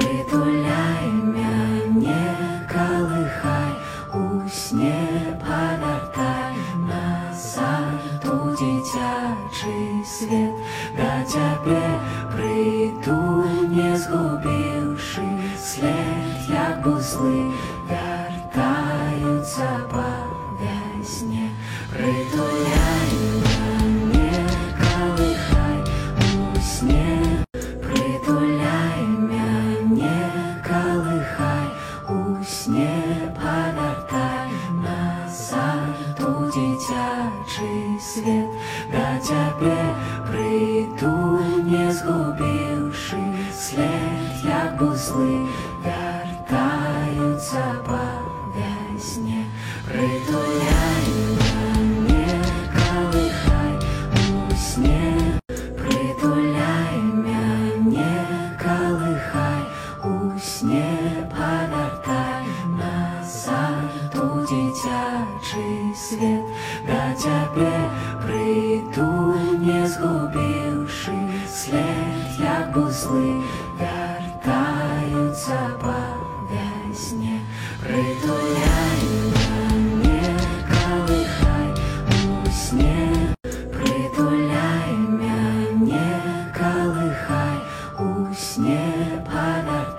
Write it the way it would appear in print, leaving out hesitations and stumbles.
притуляй мяне, калыхай, у сне павертай назад у дзіцячы свет. Да цябе прыйду, не згубіўшы след, як бузлы вяртаюцца па вясне. Притуляй мяне, калыхай, у сне. Притуляй мяне, калыхай, у сне павертай назад у дзіцячы свет. Да цябе прыйду, не згубіўшы след, як бузлы вяртаюцца па вясне. Притуляй мяне, калыхай, у сне. Притуляй мяне, калыхай, у сне павертай назад у дзіцячы свет. Да цябе прыйду, не згубіўшы след, як бузлы